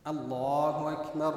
الله أكبر.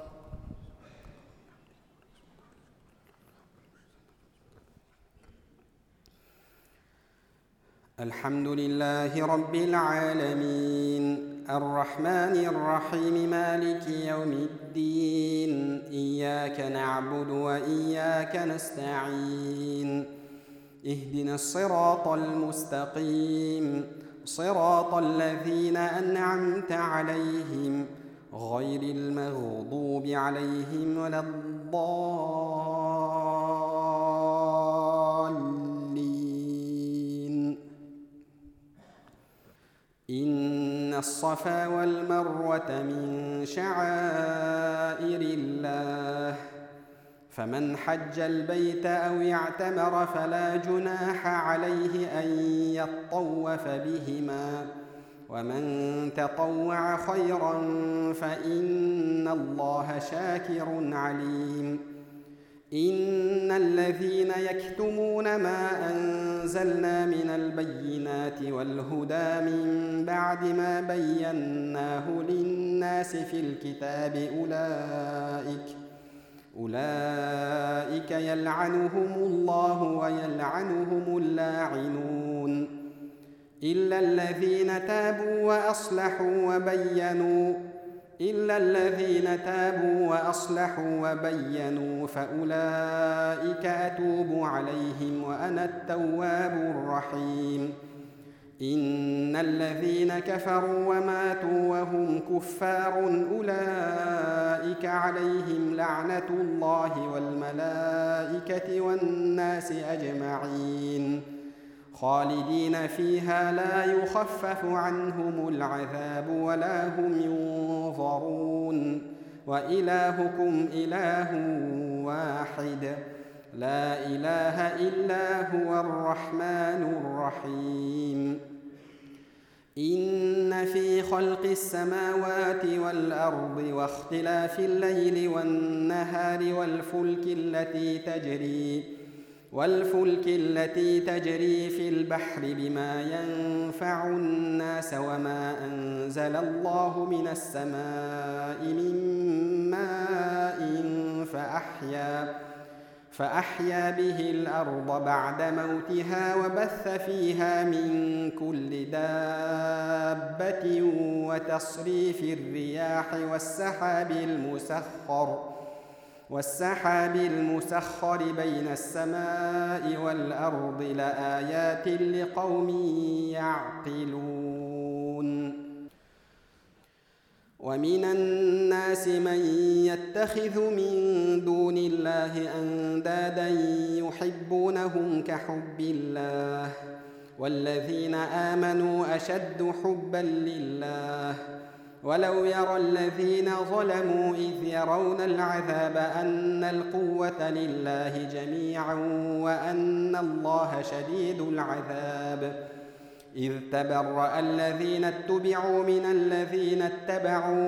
الحمد لله رب العالمين الرحمن الرحيم مالك يوم الدين إياك نعبد وإياك نستعين اهدنا الصراط المستقيم صراط الذين أنعمت عليهم غير المغضوب عليهم ولا الضالين. إن الصفا والمروة من شعائر الله فمن حج البيت أو اعتمر فلا جناح عليه أن يطوف بهما ومن تطوع خيرا فإن الله شاكر عليم. إن الذين يكتمون ما أنزلنا من البينات والهدى من بعد ما بيناه للناس في الكتاب أولئك يلعنهم الله ويلعنهم اللاعنون إلا الذين تابوا وأصلحوا وبينوا فأولئك أتوب عليهم وأنا التواب الرحيم. إن الذين كفروا وماتوا وهم كفار أولئك عليهم لعنة الله والملائكة والناس أجمعين خالدين فيها لا يخفف عنهم العذاب ولا هم ينظرون وإلهكم إله واحد لا إله إلا هو الرحمن الرحيم. إن في خلق السماوات والأرض واختلاف الليل والنهار والفلك التي تجري في البحر بما ينفع الناس وما أنزل الله من السماء من ماء فأحيا به الأرض بعد موتها وبث فيها من كل دابة وتصريف الرياح والسحاب المسخر بين السماء والأرض لآيات لقوم يعقلون. ومن الناس من يتخذ من دون الله أندادا يحبونهم كحب الله والذين آمنوا أشد حبا لله ولو يرى الذين ظلموا إذ يرون العذاب أن القوة لله جميعا وأن الله شديد العذاب إذ تبرأ الذين اتبعوا من الذين اتبعوا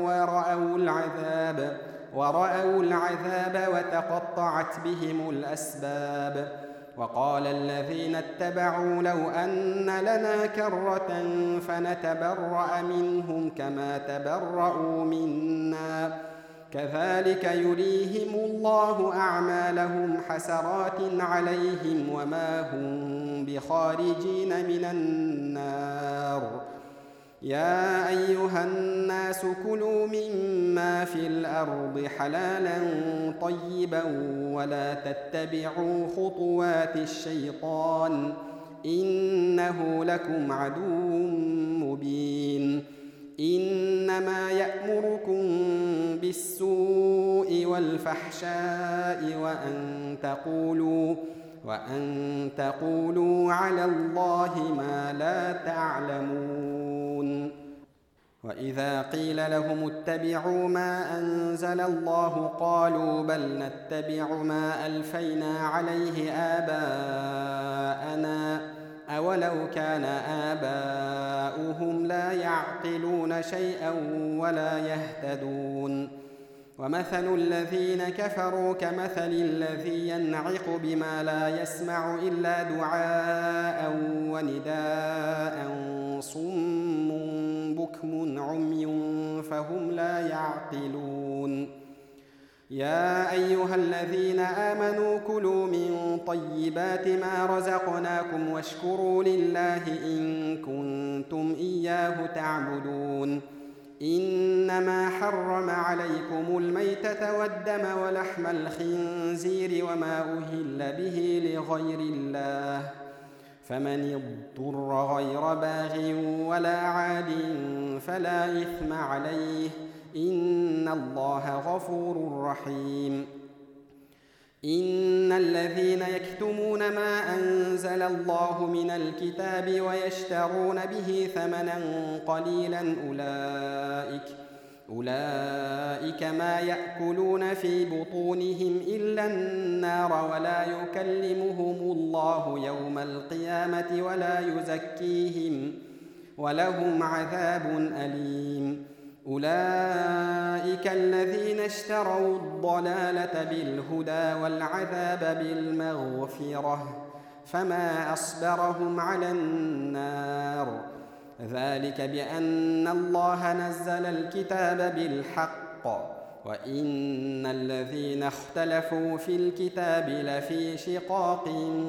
ورأوا العذاب وتقطعت بهم الأسباب. وقال الذين اتبعوا لو أن لنا كرة فنتبرأ منهم كما تبرأوا منا كذلك يريهم الله أعمالهم حسرات عليهم وما هم بخارجين من النار. يا أيها الناس كلوا مما في الأرض حلالا طيبا ولا تتبعوا خطوات الشيطان إنه لكم عدو مبين. إنما يأمركم بالسوء والفحشاء وأن تقولوا على الله ما لا تعلمون. وإذا قيل لهم اتبعوا ما أنزل الله قالوا بل نتبع ما ألفينا عليه آباءنا أولو كان آباؤهم لا يعقلون شيئا ولا يهتدون. ومثل الذين كفروا كمثل الذي ينعق بما لا يسمع إلا دعاء ونداء صم بكم عمي فهم لا يعقلون. يا أيها الذين آمنوا كلوا من طيبات ما رزقناكم واشكروا لله إن كنتم إياه تعبدون. إنما حرم عليكم الميتة والدم ولحم الخنزير وما أهل به لغير الله، فمن اضطر غير باغ ولا عاد فلا إثم عليه، إن الله غفور رحيم. إن الذين يكتمون ما أنزل الله من الكتاب ويشترون به ثمنا قليلا أولئك ما يأكلون في بطونهم إلا النار ولا يكلمهم الله يوم القيامة ولا يزكيهم ولهم عذاب أليم. أولئك الذين اشتروا الضلالة بالهدى والعذاب بالمغفرة، فما أصبرهم على النار. ذلك بأن الله نزل الكتاب بالحق، وإن الذين اختلفوا في الكتاب لفي شقاق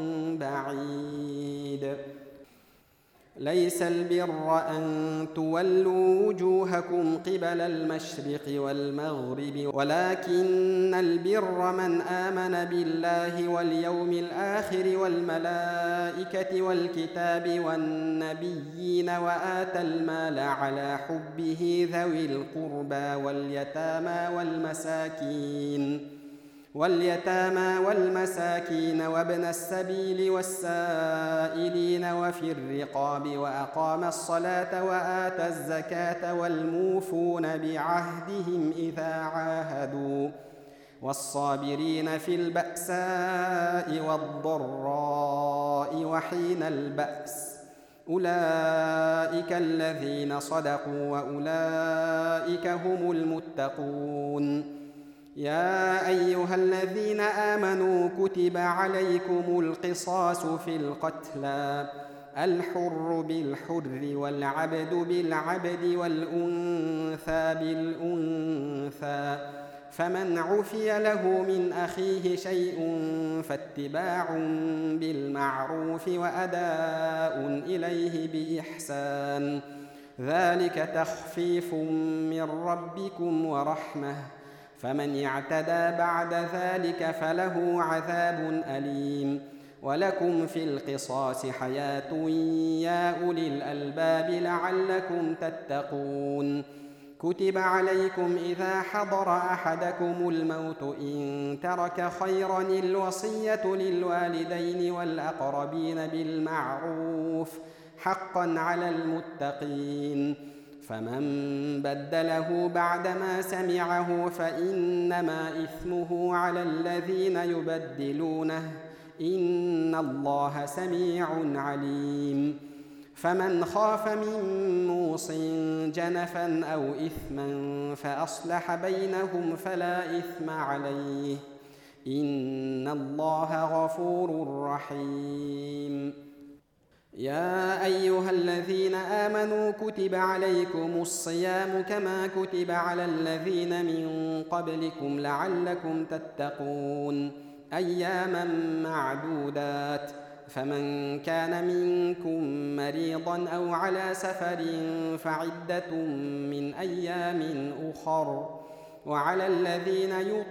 بعيد. ليس البر أن تولوا وجوهكم قبل المشرق والمغرب، ولكن البر من آمن بالله واليوم الآخر والملائكة والكتاب والنبيين وآتى المال على حبه ذوي القربى واليتامى والمساكين وابن السبيل والسائلين وفي الرقاب، وأقام الصلاة وآتى الزكاة والموفون بعهدهم إذا عاهدوا، والصابرين في البأساء والضراء وحين البأس، أولئك الذين صدقوا وأولئك هم المتقون. يا أيها الذين آمنوا كتب عليكم القصاص في القتلى، الحر بالحر والعبد بالعبد والأنثى بالأنثى، فمن عفي له من أخيه شيء فاتباع بالمعروف وأداء إليه بإحسان، ذلك تخفيف من ربكم ورحمة، فمن اعتدى بعد ذلك فله عذاب أليم. ولكم في القصاص حياة يا أولي الألباب لعلكم تتقون. كتب عليكم إذا حضر أحدكم الموت إن ترك خيرا الوصية للوالدين والأقربين بالمعروف حقا على المتقين، فمن بدله بعدما سمعه فإنما إثمه على الذين يبدلونه، إن الله سميع عليم. فمن خاف من موص جنفا أو إثما فأصلح بينهم فلا إثم عليه، إن الله غفور رحيم. يا أيها الذين آمنوا كتب عليكم الصيام كما كتب على الذين من قبلكم لعلكم تتقون، أياما معدودات، فمن كان منكم مريضا أو على سفر فعدة من أيام أخر، وعلى الذين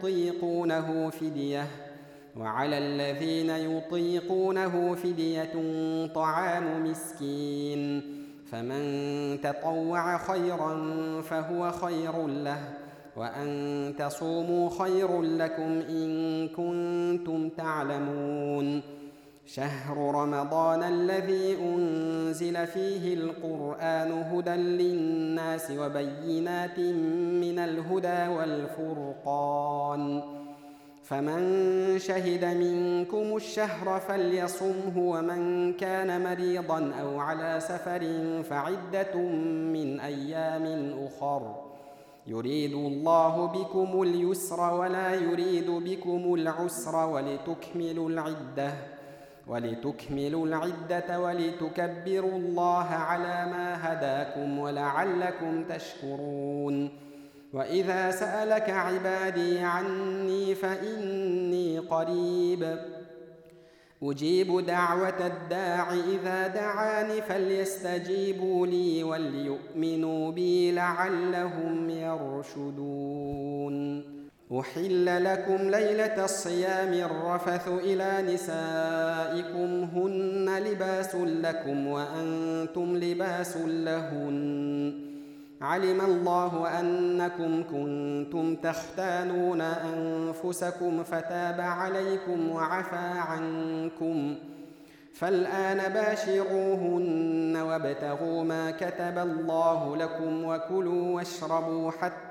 يطيقونه فدية طعام مسكين، فمن تطوع خيرا فهو خير له، وأن تصوموا خير لكم إن كنتم تعلمون. شهر رمضان الذي أنزل فيه القرآن هدى للناس وبينات من الهدى والفرقان، فمن شهد منكم الشهر فليصمه، ومن كان مريضا أو على سفر فعدة من أيام أخر، يريد الله بكم اليسر ولا يريد بكم العسر ولتكملوا العدة ولتكملوا العدة ولتكبروا الله على ما هداكم ولعلكم تشكرون. وإذا سألك عبادي عني فإني قريب أجيب دعوة الداع إذا دعاني فليستجيبوا لي وليؤمنوا بي لعلهم يرشدون. أحل لكم ليلة الصيام الرفث إلى نسائكم هن لباس لكم وأنتم لباس لهن علم الله أنكم كنتم تختانون أنفسكم فتاب عليكم وعفى عنكم فالآن باشروهن وابتغوا ما كتب الله لكم وكلوا واشربوا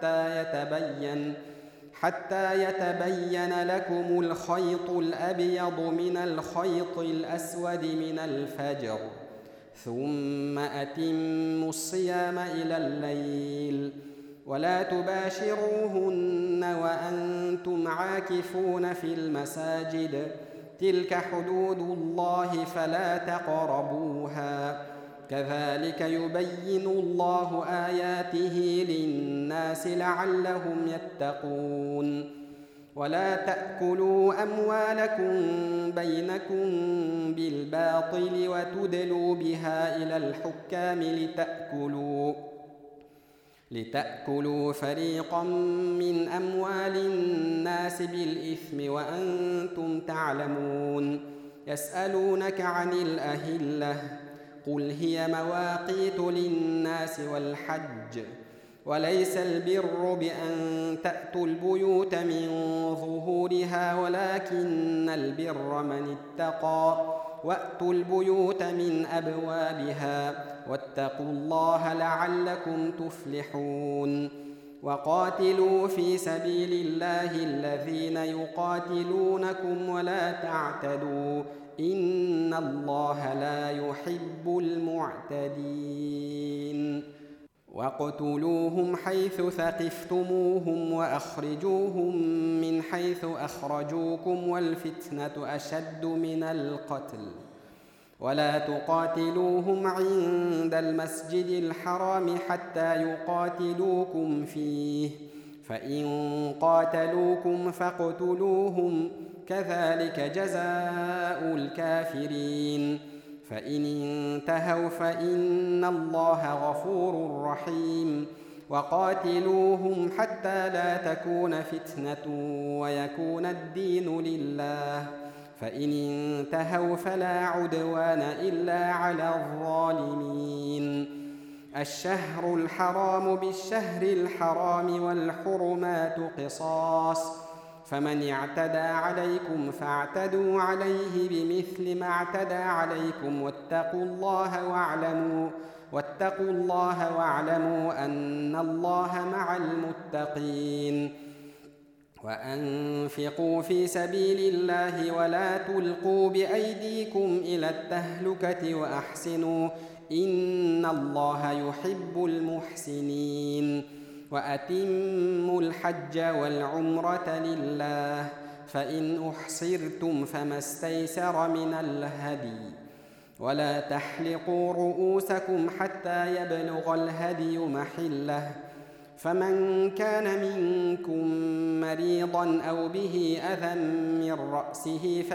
حتى يتبين لكم الخيط الأبيض من الخيط الأسود من الفجر ثم أتموا الصيام إلى الليل ولا تباشروهن وأنتم عاكفون في المساجد تلك حدود الله فلا تقربوها كذلك يبين الله آياته للناس لعلهم يتقون. ولا تأكلوا أموالكم بينكم بالباطل وتدلوا بها إلى الحكام لتأكلوا فريقا من أموال الناس بالإثم وأنتم تعلمون. يسألونك عن الأهلة قل هي مواقيت للناس والحج وليس البر بأن تأتوا البيوت من ظهورها ولكن البر من اتقى وأتوا البيوت من أبوابها واتقوا الله لعلكم تفلحون. وقاتلوا في سبيل الله الذين يقاتلونكم ولا تعتدوا إن الله لا يحب المعتدين. واقتلوهم حيث ثقفتموهم وأخرجوهم من حيث أخرجوكم والفتنة أشد من القتل ولا تقاتلوهم عند المسجد الحرام حتى يقاتلوكم فيه فإن قاتلوكم فاقتلوهم كذلك جزاء الكافرين. فإن انتهوا فإن الله غفور رحيم. وقاتلوهم حتى لا تكون فتنة ويكون الدين لله فإن انتهوا فلا عدوان إلا على الظالمين. الشهر الحرام بالشهر الحرام والحرمات قصاص فمن اعتدى عليكم فاعتدوا عليه بمثل ما اعتدى عليكم واتقوا الله واعلموا أن الله مع المتقين. وأنفقوا في سبيل الله ولا تلقوا بأيديكم إلى التهلكة وأحسنوا إن الله يحب المحسنين. وأتموا الحج والعمرة لله فإن أحصرتم فما استيسر من الهدي ولا تحلقوا رؤوسكم حتى يبلغ الهدي محله فمن كان منكم مريضا أو به أذى من رأسه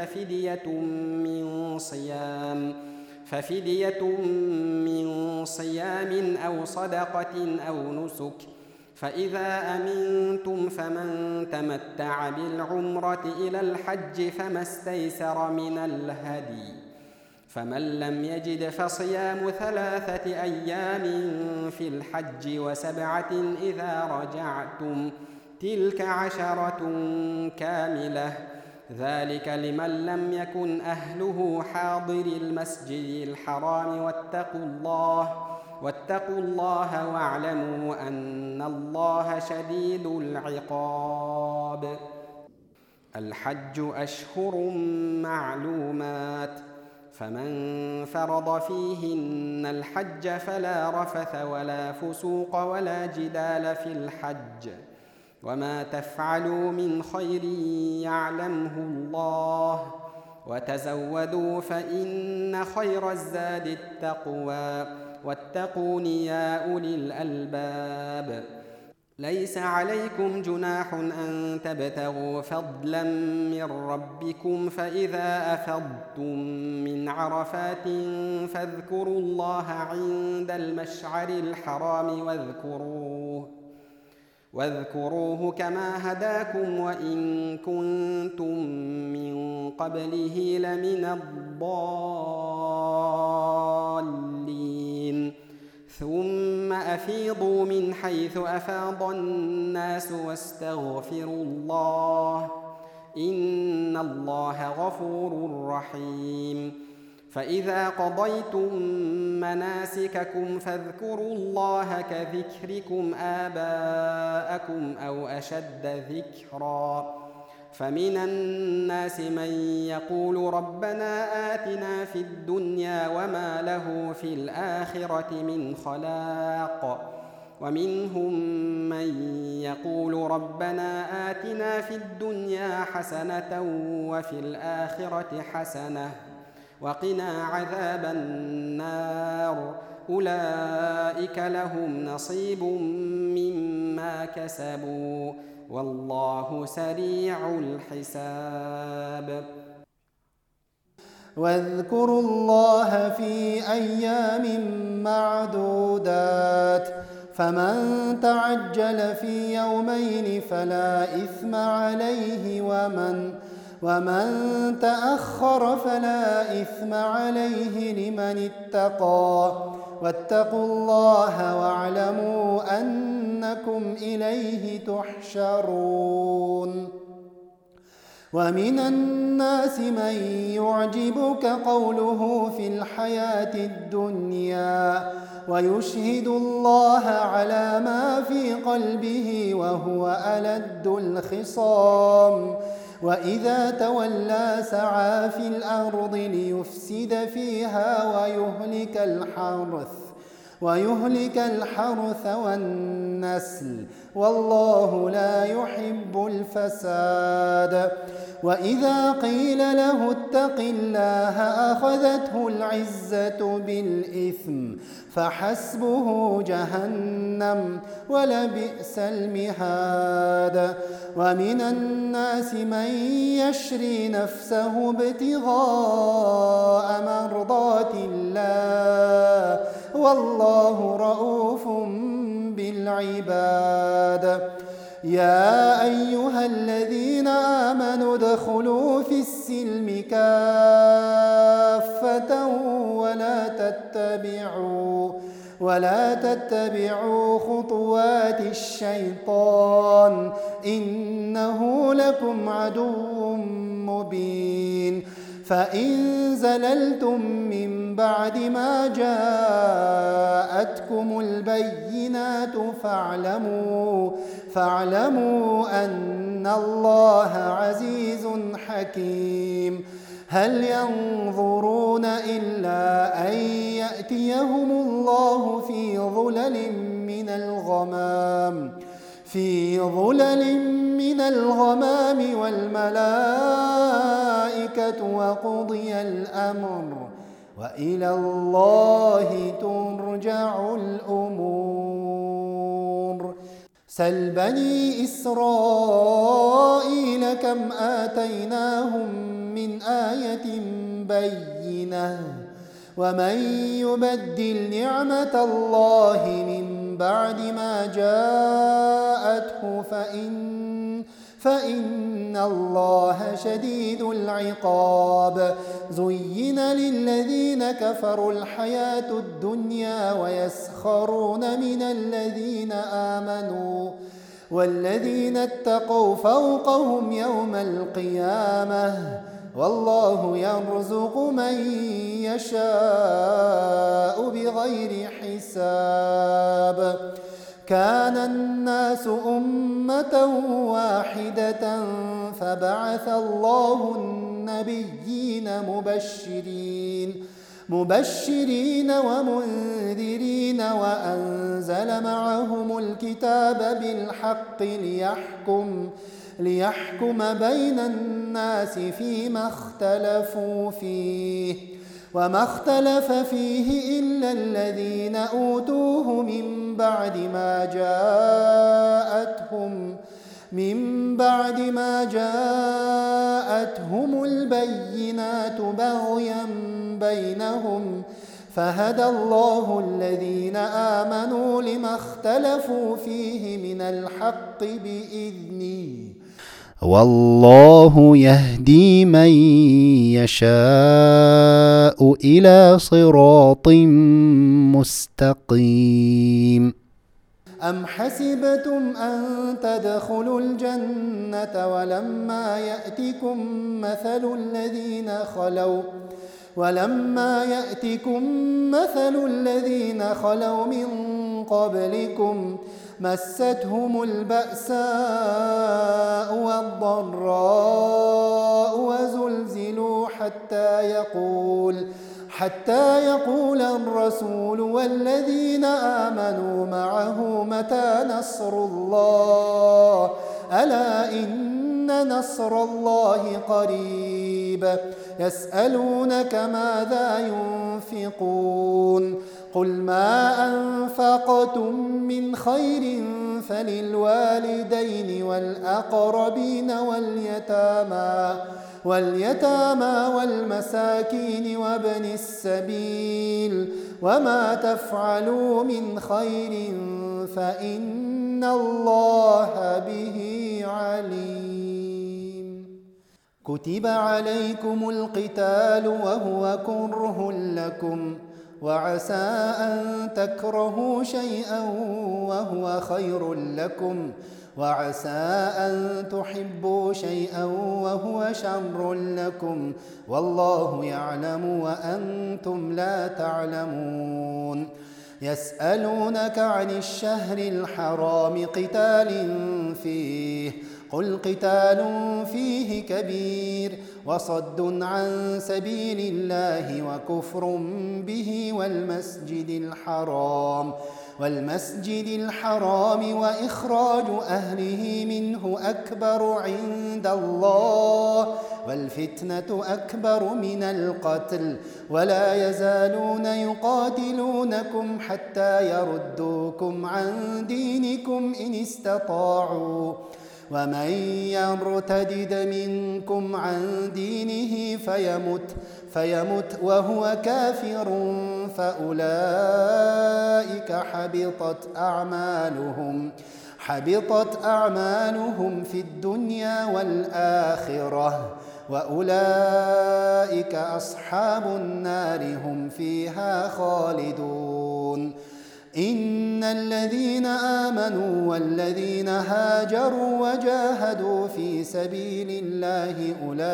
ففدية من صيام أو صدقة أو نسك فإذا أمنتم فمن تمتع بالعمرة إلى الحج فما استيسر من الهدي فمن لم يجد فصيام 3 أيام في الحج و7 إذا رجعتم تلك 10 كاملة ذلك لمن لم يكن أهله حاضر المسجد الحرام واتقوا الله واعلموا أن الله شديد العقاب. الحج أشهر معلومات فمن فرض فيهن الحج فلا رفث ولا فسوق ولا جدال في الحج وما تفعلوا من خير يعلمه الله وتزودوا فإن خير الزاد التقوى واتقون يا أولي الألباب. ليس عليكم جناح أن تبتغوا فضلا من ربكم فإذا أفضتم من عرفات فاذكروا الله عند المشعر الحرام واذكروه كما هداكم وإن كنتم من قبله لمن الضالين. ثم أفيضوا من حيث أفاض الناس واستغفروا الله إن الله غفور رحيم. فإذا قضيتم مناسككم فاذكروا الله كذكركم آباءكم أو أشد ذكرا. فمن الناس من يقول ربنا آتنا في الدنيا وما له في الآخرة من خلاق ومنهم من يقول ربنا آتنا في الدنيا حسنة وفي الآخرة حسنة وقنا عذاب النار أولئك لهم نصيب مما كسبوا والله سريع الحساب. واذكروا الله في أيام معدودات فمن تعجل في يومين فلا إثم عليه ومن تأخر فلا إثم عليه لمن اتقى واتقوا الله واعلموا أنكم إليه تحشرون. ومن الناس من يعجبك قوله في الحياة الدنيا ويشهد الله على ما في قلبه وهو ألد الخصام وإذا تولى سعى في الأرض ليفسد فيها ويهلك الحرث والنسل والله لا يحب الفساد. وإذا قيل له اتق الله أخذته العزة بالإثم فحسبه جهنم ولبئس المهاد. ومن الناس من يشري نفسه ابتغاء مرضات الله والله رؤوف بالعباد. يا أيها الذين آمنوا ادخلوا في السلم كافة ولا تتبعوا خطوات الشيطان إنه لكم عدو مبين. فإن زللتم من بعد ما جاءتكم البينات فاعلموا أن الله عزيز حكيم. هل ينظرون إلا أن يأتيهم الله في ظلل من الغمام والملائكة وقضي الأمر وإلى الله ترجع الأمور. سل بني إسرائيل كم آتيناهم من آية بينة ومن يبدل نعمة الله من بعد ما جاءته فإن الله شديد العقاب. زين للذين كفروا الحياة الدنيا ويسخرون من الذين آمنوا والذين اتقوا فوقهم يوم القيامة والله يرزق من يشاء بغير حساب. كان الناس أمة واحدة فبعث الله النبيين مبشرين ومنذرين وأنزل معهم الكتاب بالحق ليحكم بين الناس فيما اختلفوا فيه وما اختلف فيه إلا الذين أوتوه من بعد ما جاءتهم البينات بغيا بينهم فهدى الله الذين آمنوا لما اختلفوا فيه من الحق بإذنه والله يهدي من يشاء إلى صراط مستقيم أم حسبتم أن تدخلوا الجنة ولما يأتكم مثل الذين خلوا من قبلكم مستهم البأساء والضراء وزلزلوا حتى يقول الرسول والذين آمنوا معه متى نصر الله ألا إن نصر الله قريب يسألونك ماذا ينفقون قل ما أنفقتم من خير فللوالدين والأقربين واليتامى والمساكين وابن السبيل وما تفعلوا من خير فإن الله به عليم كتب عليكم القتال وهو كره لكم وعسى أن تكرهوا شيئا وهو خير لكم وعسى أن تحبوا شيئا وهو شر لكم والله يعلم وأنتم لا تعلمون يسألونك عن الشهر الحرام قتال فيه قل قتال فيه كبير وصد عن سبيل الله وكفر به والمسجد الحرام وإخراج أهله منه أكبر عند الله والفتنة أكبر من القتل ولا يزالون يقاتلونكم حتى يردوكم عن دينكم إن استطاعوا ومن يرتد منكم عن دينه فيمت وهو كافر فأولئك حبطت أعمالهم في الدنيا والآخرة وأولئك أصحاب النار هم فيها خالدون إن الذين آمنوا والذين هاجروا وجاهدوا في سبيل الله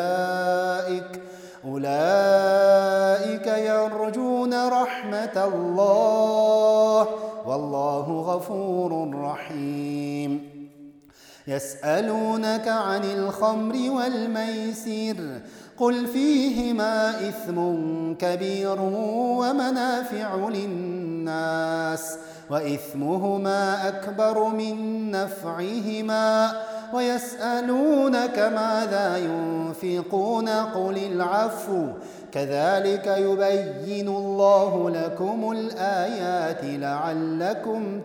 أولئك يرجون رحمة الله والله غفور رحيم يسألونك عن الخمر والميسر قل فيهما إثم كبير ومنافع للناس وإثمهما أكبر من نفعهما ويسألونك ماذا ينفقون قل العفو كذلك يبين الله لكم الآيات لعلكم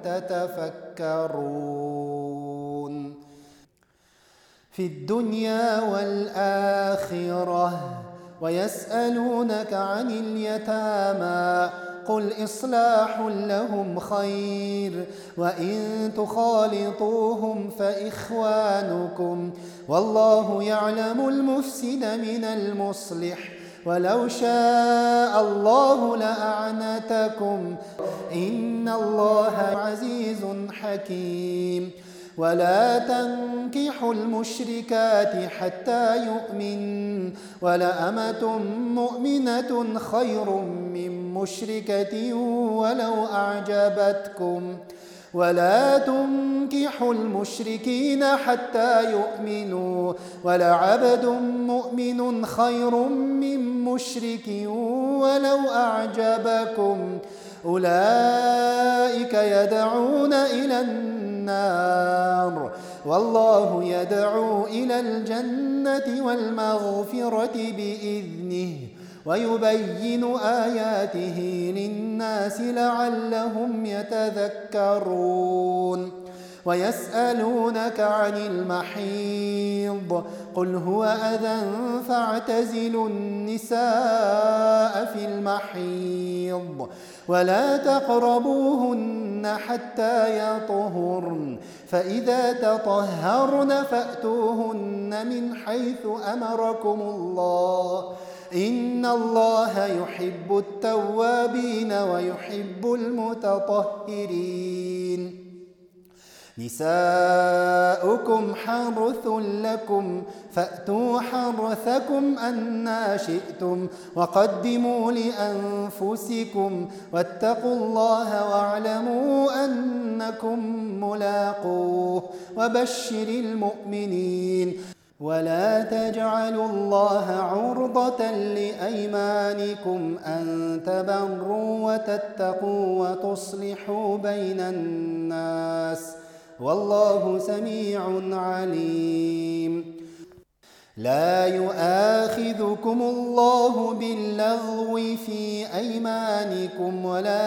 تتفكرون في الدنيا والآخرة ويسألونك عن اليتامى قل إصلاح لهم خير وإن تخالطوهم فإخوانكم والله يعلم المفسد من المصلح ولو شاء الله لأعنتكم إن الله عزيز حكيم ولا تنكحوا المشركات حتى يؤمن ولأمة مؤمنة خير من مشركة ولو أعجبتكم ولا تنكحوا المشركين حتى يؤمنوا ولعبد مؤمن خير من مشرك ولو أعجبكم أولئك يدعون إلى النار والله يدعو إلى الجنة والمغفرة بإذنه ويبين آياته للناس لعلهم يتذكرون ويسألونك عن المحيض قل هو أذى فاعتزلوا النساء في المحيض ولا تقربوهن حتى يطهرن فإذا تطهرن فأتوهن من حيث أمركم الله إن الله يحب التوابين ويحب المتطهرين نساؤكم حرث لكم فأتوا حرثكم أنى شئتم وقدموا لأنفسكم واتقوا الله واعلموا أنكم ملاقوه وبشر المؤمنين ولا تجعلوا الله عرضة لأيمانكم أن تبروا وتتقوا وتصلحوا بين الناس والله سميع عليم لا يؤاخذكم الله باللغو في أيمانكم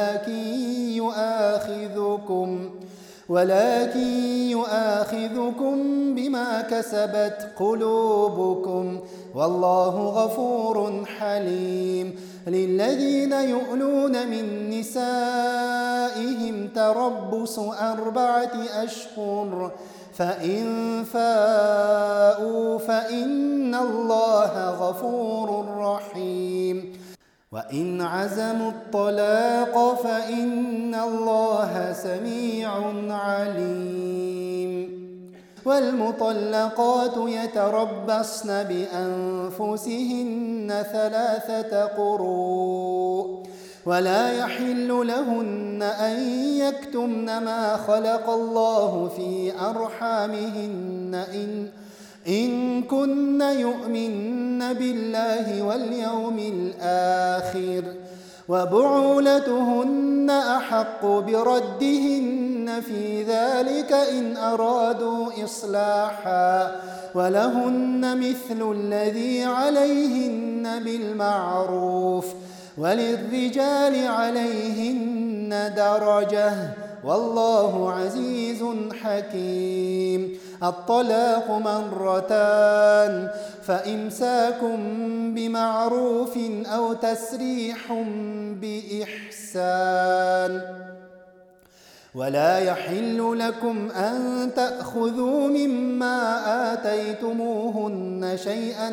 ولكن يؤاخذكم بما كسبت قلوبكم والله غفور حليم للذين يؤلون من نسائهم تربص 4 أشهر فإن فاءوا فإن الله غفور رحيم وإن عزموا الطلاق فإن الله سميع عليم والمطلقات يتربصن بأنفسهن 3 قروء ولا يحل لهن أن يكتمن ما خلق الله في أرحامهن إن كن يؤمن بالله واليوم الآخر وبعولتهن أحق بردهن في ذلك إن أرادوا إصلاحا ولهن مثل الذي عليهن بالمعروف وللرجال عليهن درجة والله عزيز حكيم الطلاق 2 فإمساك بمعروف أو تسريح بإحسان ولا يحل لكم أن تأخذوا مما آتيتموهن شيئا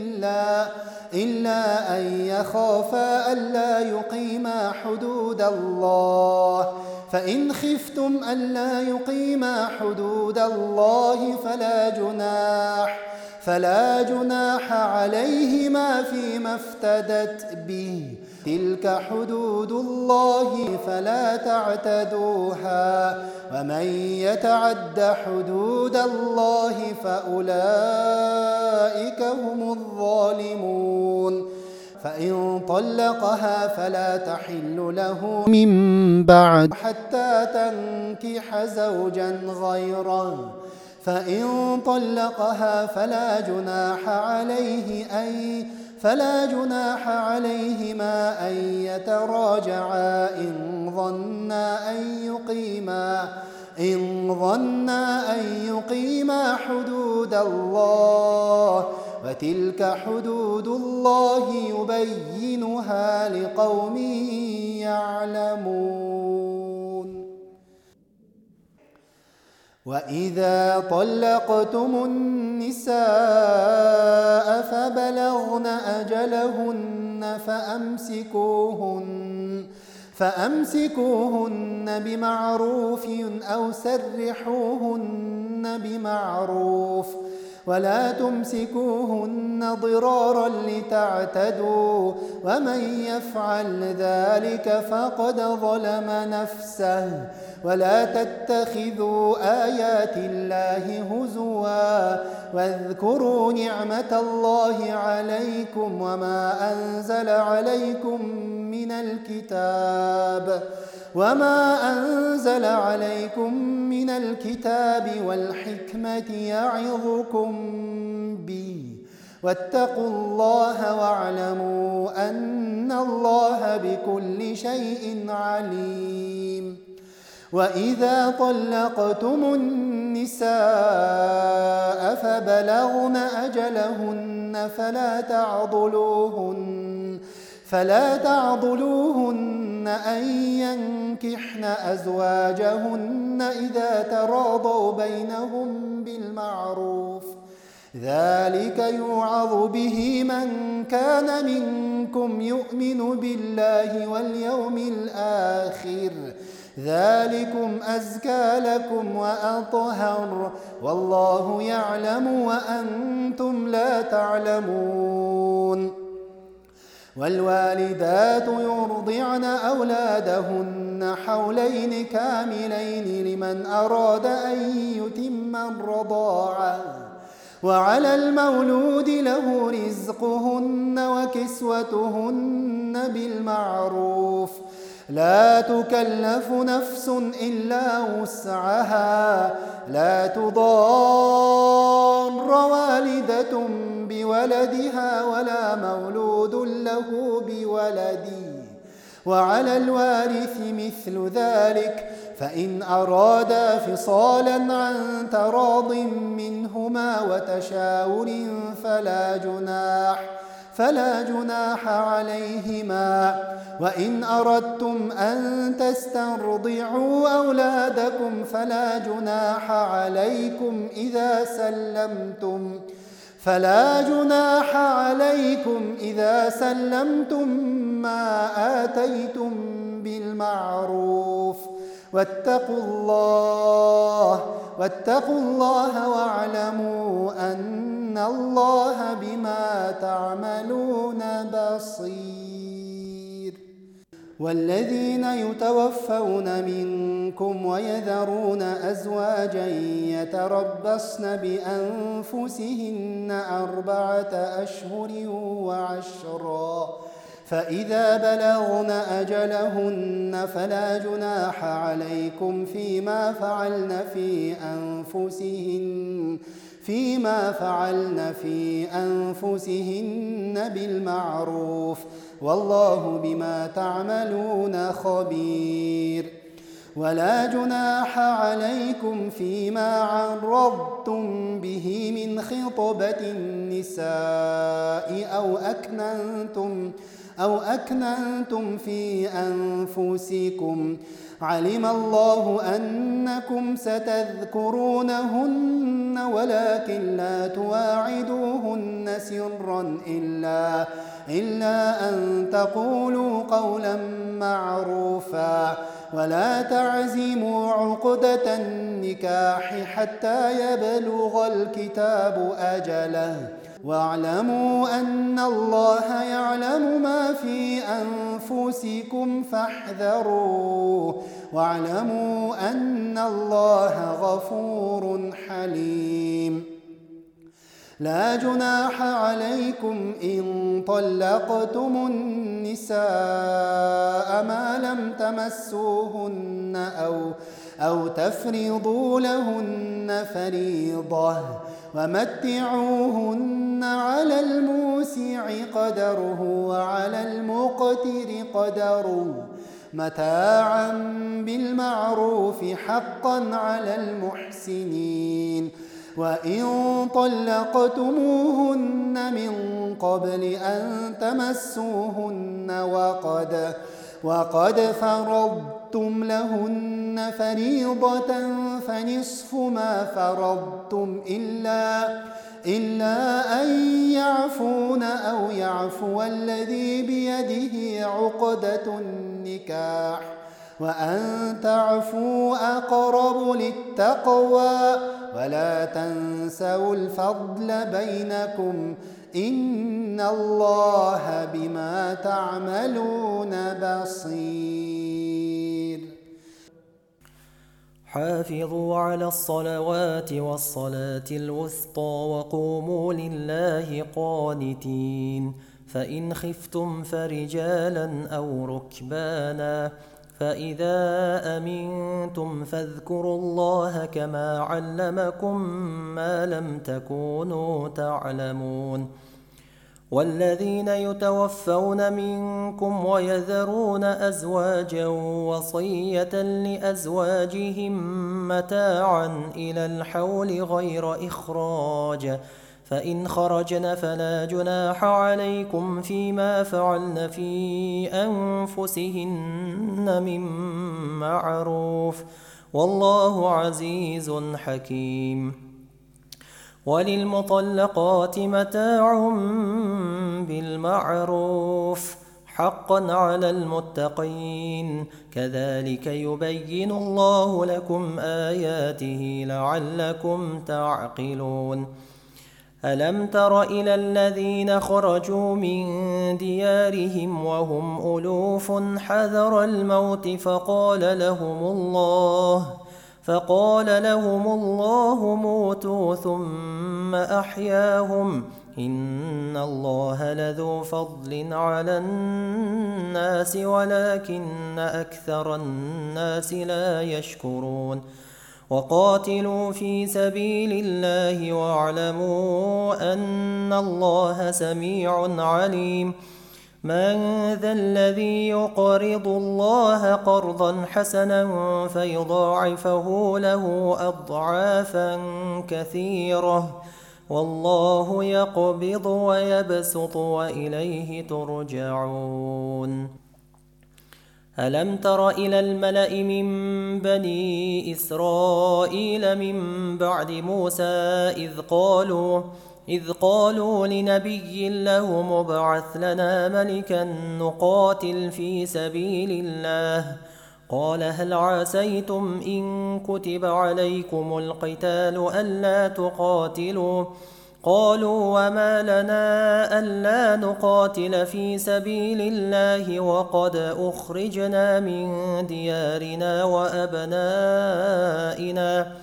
إلا أن يخافا ألا يقيما حدود الله فإن خفتم ألا يقيما حدود الله فلا جناح عليهما فيما افتدت به تلك حدود الله فلا تعتدوها ومن يتعد حدود الله فأولئك هم الظالمون فإن طلقها فلا تحل له من بعد حتى تنكح زوجا غيره فإن طلقها فلا جناح عليهما أن يتراجعا إن ظنا أن يقيما حدود الله وتلك حدود الله يبينها لقوم يعلمون وإذا طلقتم النساء فبلغن أجلهن فأمسكوهن بمعروف أو سرحوهن بمعروف ولا تمسكوهن ضرارا لتعتدوا ومن يفعل ذلك فقد ظلم نفسه ولا تتخذوا آيات الله هزوا واذكروا نعمة الله عليكم وما أنزل عليكم من الكتاب والحكمة يعظكم به واتقوا الله واعلموا أن الله بكل شيء عليم. وإذا طلقتم النساء فبلغن أجلهن فلا تعضلوهن أن ينكحن أزواجهن إذا تراضوا بينهم بالمعروف ذلك يوعظ به من كان منكم يؤمن بالله واليوم الآخر ذلكم أزكى لكم وأطهر والله يعلم وأنتم لا تعلمون. والوالدات يرضعن أولادهن حولين كاملين لمن أراد أن يتم الرضاعة وعلى المولود له رزقهن وكسوتهن بالمعروف لا تكلف نفس إلا وسعها لا تضار والدة بولدها ولا مولود له بولده وعلى الوارث مثل ذلك فإن أرادا فصالا عن تراض منهما وتشاور فلا جناح عليهما. وإن أردتم أن تسترضعوا أولادكم فلا جناح عليكم إذا سلمتم ما آتيتم بالمعروف واتقوا الله واعلموا أن الله بما تعملون بصير. والذين يتوفون منكم ويذرون أزواجا يتربصن بأنفسهن 4 أشهر وعشرا فإذا بلغن أجلهن فلا جناح عليكم فيما فعلن في أنفسهن بالمعروف والله بما تعملون خبير. ولا جناح عليكم فيما عرضتم به من خطبة النساء أو أكننتم في أنفسكم علم الله أنكم ستذكرونهن ولكن لا تواعدوهن سرا إلا أن تقولوا قولا معروفا ولا تعزموا عقدة النكاح حتى يبلغ الكتاب أجله واعلموا أن الله يعلم ما في أنفسكم فاحذروه واعلموا أن الله غفور حليم. لا جناح عليكم إن طلقتم النساء ما لم تمسوهن أو تفرضوا لهن فريضة ومتعوهن على الموسع قدره وعلى المقتر قدره متاعا بالمعروف حقا على المحسنين. وإن طلقتموهن من قبل أن تمسوهن وقد فرضتم لهن فريضة فنصف ما فرضتم إلا أن يعفون أو يعفو الذي بيده عقدة النكاح وأن تعفوا أقرب للتقوى ولا تنسوا الفضل بينكم إن الله بما تعملون بصير. حافظوا على الصلوات والصلاة الوسطى وقوموا لله قانتين. فإن خفتم فرجالا أو ركبانا فإذا أمنتم فاذكروا الله كما علمكم ما لم تكونوا تعلمون. والذين يتوفون منكم ويذرون أزواجا وصية لأزواجهم متاعا إلى الحول غير إخراج فإن خرجن فلا جناح عليكم فيما فعلن في أنفسهن من معروف والله عزيز حكيم. وللمطلقات متاع بالمعروف حقا على المتقين كذلك يبين الله لكم آياته لعلكم تعقلون. ألم تر إلى الذين خرجوا من ديارهم وهم ألوف حذر الموت فقال لهم الله موتوا ثم أحياهم إن الله لذو فضل على الناس ولكن أكثر الناس لا يشكرون. وقاتلوا في سبيل الله واعلموا أن الله سميع عليم. من ذا الذي يقرض الله قرضا حسنا فيضاعفه له أضعافا كثيرة والله يقبض ويبسط وإليه ترجعون. ألم تر إلى الملأ من بني إسرائيل من بعد موسى إذ قالوا لنبي له مبعث لنا ملكا نقاتل في سبيل الله قال هل عسيتم إن كتب عليكم القتال ألا تقاتلوا قالوا وما لنا ألا نقاتل في سبيل الله وقد أخرجنا من ديارنا وأبنائنا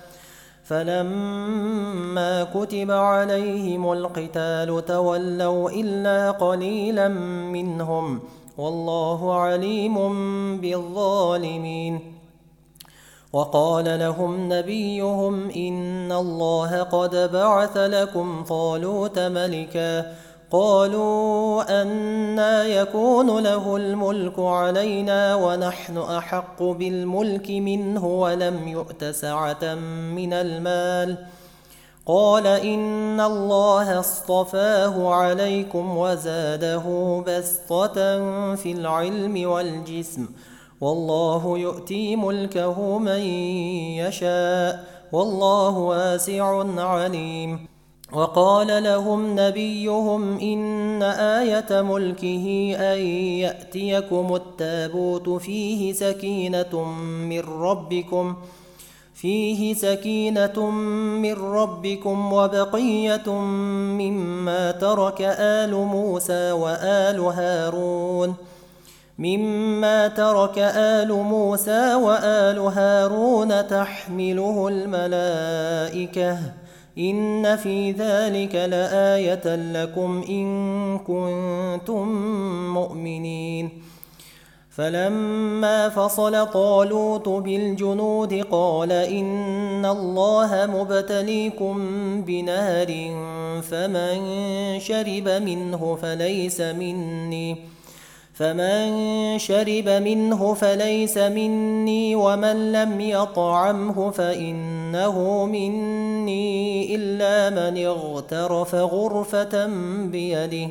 فلما كتب عليهم القتال تولوا إلا قليلا منهم والله عليم بالظالمين. وقال لهم نبيهم إن الله قد بعث لكم طالوت ملكا قالوا أنى يكون له الملك علينا ونحن أحق بالملك منه ولم يؤت سعة من المال قال إن الله اصطفاه عليكم وزاده بسطة في العلم والجسم والله يؤتي ملكه من يشاء والله واسع عليم. وقال لهم نبيهم إن آية ملكه أن يأتيكم التابوت فيه سكينة من ربكم وبقية مما ترك آل موسى وآل هارون تحمله الملائكة إن في ذلك لآية لكم إن كنتم مؤمنين. فلما فصل طالوت بالجنود قال إن الله مبتليكم بنهر فمن شرب منه فليس مني ومن لم يطعمه فإنه مني إلا من اغترف غرفة بيده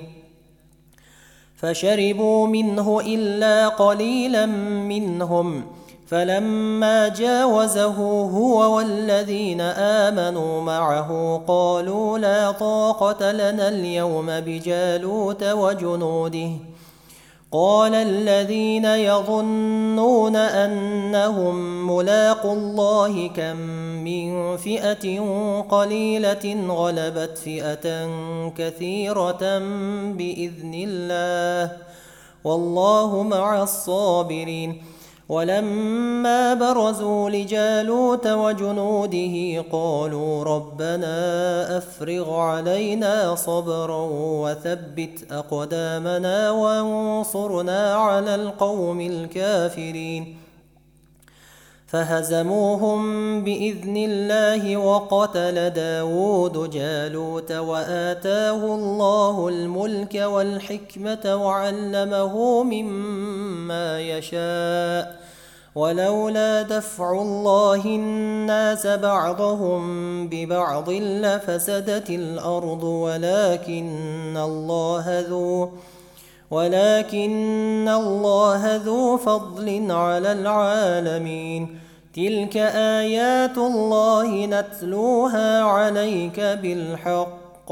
فشربوا منه إلا قليلا منهم فلما جاوزه هو والذين آمنوا معه قالوا لا طاقة لنا اليوم بجالوت وجنوده قال الذين يظنون أنهم ملاقو الله كم من فئة قليلة غلبت فئة كثيرة بإذن الله والله مع الصابرين. ولما برزوا لجالوت وجنوده قالوا ربنا أفرغ علينا صبرا وثبت أقدامنا وانصرنا على القوم الكافرين. فهزموهم بإذن الله وقتل داود جالوت وآتاه الله الملك والحكمة وعلمه مما يشاء ولولا دفع الله الناس بعضهم ببعض لفسدت الأرض ولكن الله ذو فضل على العالمين. تلك آيات الله نتلوها عليك بالحق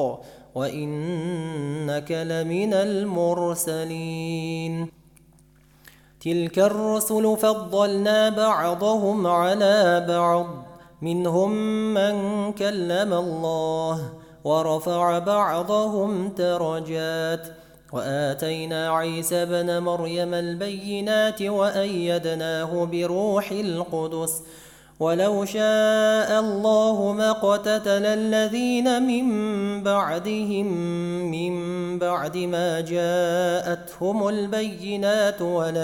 وإنك لمن المرسلين. تلك الرسل فضلنا بعضهم على بعض منهم من كلم الله ورفع بعضهم درجات وآتينا عيسى ابن مريم البينات وأيدناه بروح القدس ولو شاء الله ما اقتتل الذين من بعدهم من بعد ما جاءتهم البينات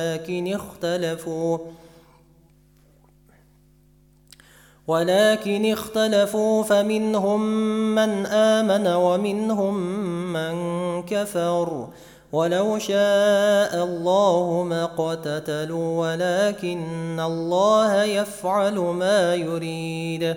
ولكن اختلفوا فمنهم من آمن ومنهم من كفر ولو شاء الله ما اقتتلوا ولكن الله يفعل ما يريد.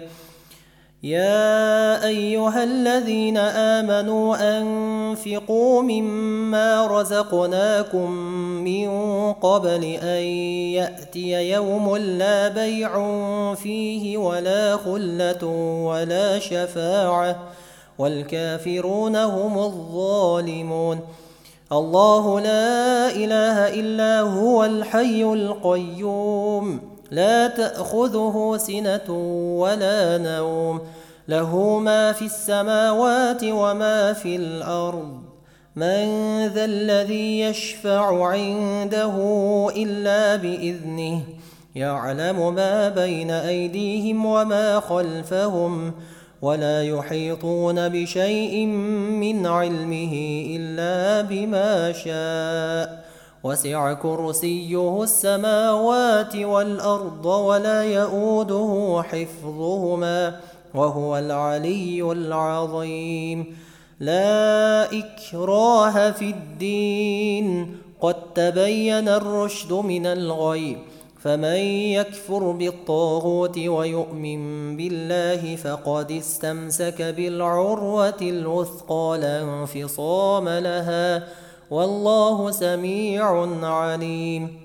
يا أيها الذين آمنوا أنفقوا مما رزقناكم من قبل أن يأتي يوم لا بيع فيه ولا خلة ولا شفاعة والكافرون هم الظالمون. الله لا إله إلا هو الحي القيوم لا تأخذه سنة ولا نوم له ما في السماوات وما في الأرض من ذا الذي يشفع عنده إلا بإذنه يعلم ما بين أيديهم وما خلفهم ولا يحيطون بشيء من علمه إلا بما شاء وسع كرسيه السماوات والأرض ولا يؤوده حفظهما وهو العلي العظيم. لا إكراه في الدين قد تبين الرشد من الغي فمن يكفر بالطاغوت ويؤمن بالله فقد استمسك بالعروة الوثقى لا انفصام لها والله سميع عليم.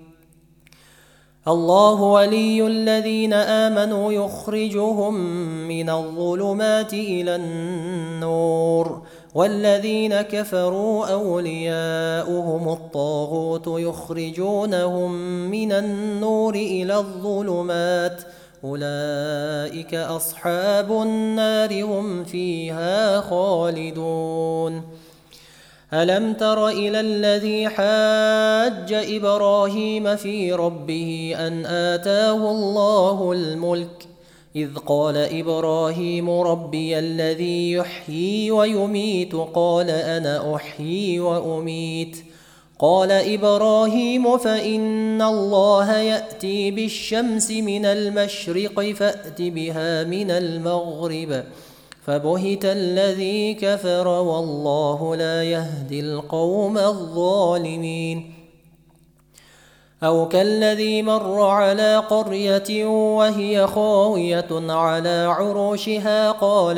الله ولي الذين آمنوا يخرجهم من الظلمات إلى النور والذين كفروا أولياؤهم الطاغوت يخرجونهم من النور إلى الظلمات أولئك أصحاب النار هم فيها خالدون. ألم تر إلى الذي حاج إبراهيم في ربه أن آتاه الله الملك إذ قال إبراهيم ربي الذي يحيي ويميت قال أنا أحيي وأميت قال إبراهيم فإن الله يأتي بالشمس من المشرق فأت بها من المغرب فبهت الذي كفر والله لا يهدي القوم الظالمين. أو كالذي مر على قرية وهي خاوية على عروشها قال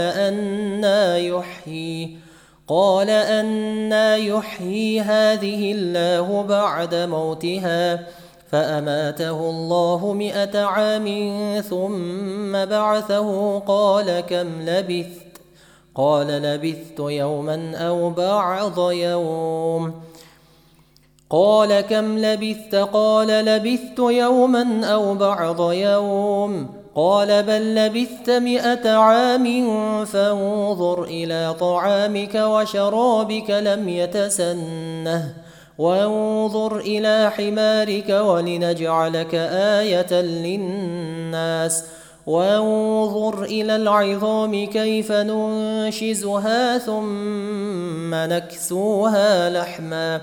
أنى يحيي هذه الله بعد موتها فأماته الله 100 عام ثم بعثه قال كم لبثت قال لبثت يوما أو بعض يوم قال كم لبثت؟ قال لبثت يوما أو بعض يوم. قال بل لبثت 100 عام فانظر إلى طعامك وشرابك لم يتسنه وانظر إلى حمارك ولنجعلك آية للناس وانظر إلى العظام كيف ننشزها ثم نكسوها لحما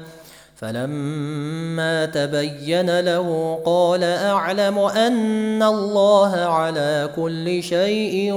فلما تبين له قال أعلم أن الله على كل شيء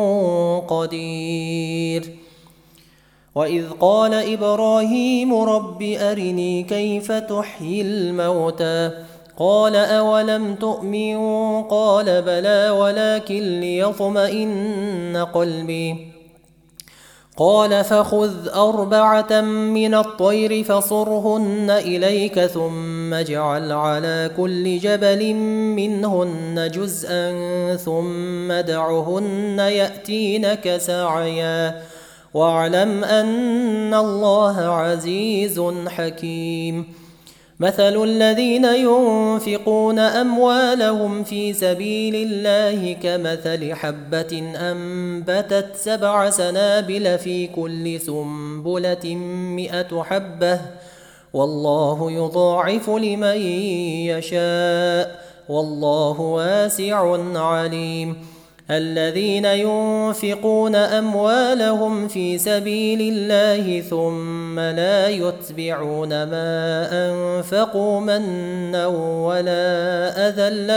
قدير. وإذ قال إبراهيم رب أرني كيف تحيي الموتى قال أولم تؤمن قال بلى ولكن ليطمئن قلبي قال فخذ 4 من الطير فصرهن إليك ثم اجعل على كل جبل منهن جزءا ثم دعهن يأتينك سعيا واعلم أن الله عزيز حكيم. مثل الذين ينفقون أموالهم في سبيل الله كمثل حبة أنبتت 7 سنابل في كل سنبلة 100 حبة والله يضاعف لمن يشاء والله واسع عليم. الذين ينفقون أموالهم في سبيل الله ثم لا يتبعون ما أنفقوا منا ولا أذى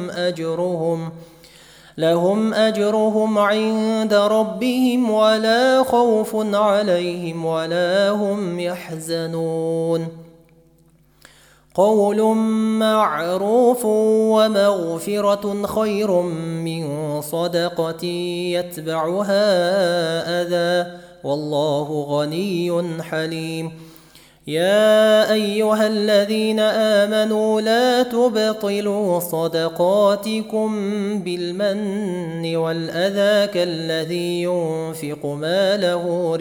لهم أجرهم عند ربهم ولا خوف عليهم ولا هم يحزنون. قول معروف ومغفرة خير من صدقة يتبعها أذى والله غني حليم. يا أيها الذين آمنوا لا تبطلوا صدقاتكم بالمن والأذى كالذي ينفق ماله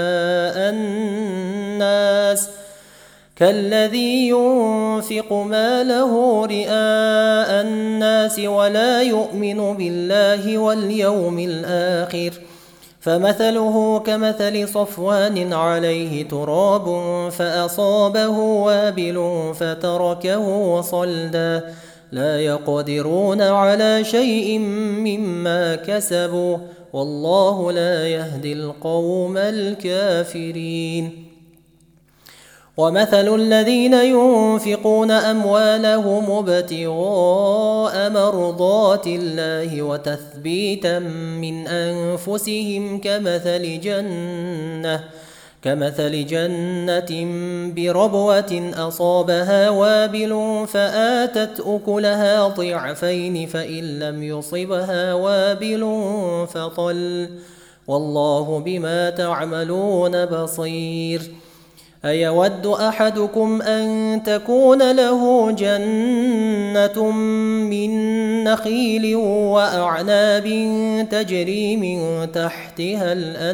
رئاء الناس ولا يؤمن بالله واليوم الآخر فمثله كمثل صفوان عليه تراب فأصابه وابل فتركه صلدا لا يقدرون على شيء مما كسبوا والله لا يهدي القوم الكافرين. ومثل الذين ينفقون أموالهم ابتغاء مرضات الله وتثبيتا من أنفسهم كمثل جنة بربوة أصابها وابل فآتت أكلها ضعفين فإن لم يصبها وابل فطل والله بما تعملون بصير. أيود أحدكم أن تكون له جنة من نخيل وأعناب تجري من تحتها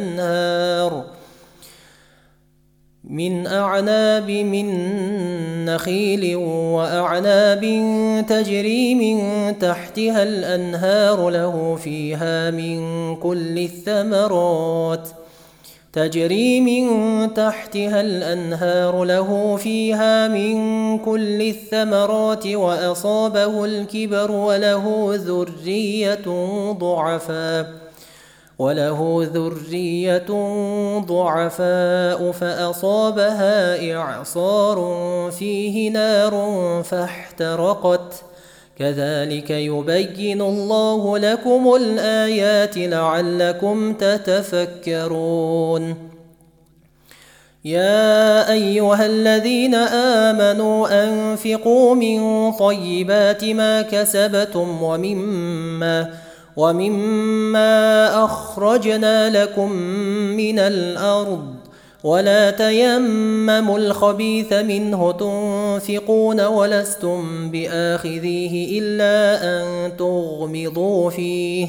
الأنهار له فيها من كل الثمرات وأصابه الكبر وله ذرية ضعفاء فأصابها إعصار فيه نار فاحترقت كذلك يبين الله لكم الآيات لعلكم تتفكرون. يا أيها الذين آمنوا أنفقوا من طيبات ما كسبتم ومما أخرجنا لكم من الأرض ولا تيمموا الخبيث منه تنفقون ولستم بآخذيه إلا أن تغمضوا فيه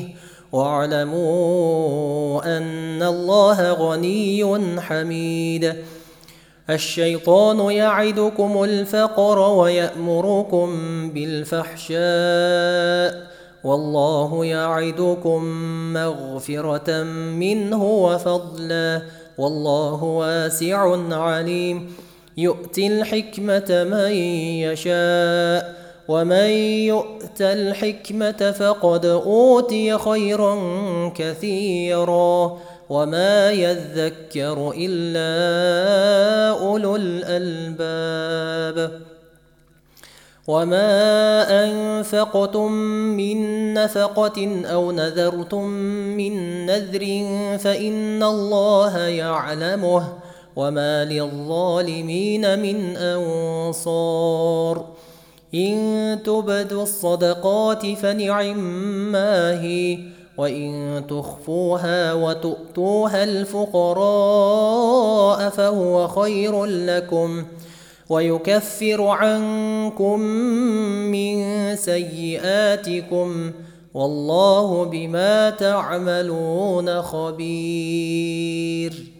واعلموا أن الله غني حميد. الشيطان يعدكم الفقر ويأمركم بالفحشاء والله يعدكم مغفرة منه وفضلا والله واسع عليم يؤتي الحكمة من يشاء ومن يؤت الحكمة فقد أوتي خيرا كثيرا وما يذكر إلا أولو الألباب وما أنفقتم من نفقة أو نذرتم من نذر فإن الله يعلمه وما للظالمين من أنصار إن تبدوا الصدقات فنعما هي وإن تخفوها وتؤتوها الفقراء فهو خير لكم ويكفر عنكم من سيئاتكم والله بما تعملون خبير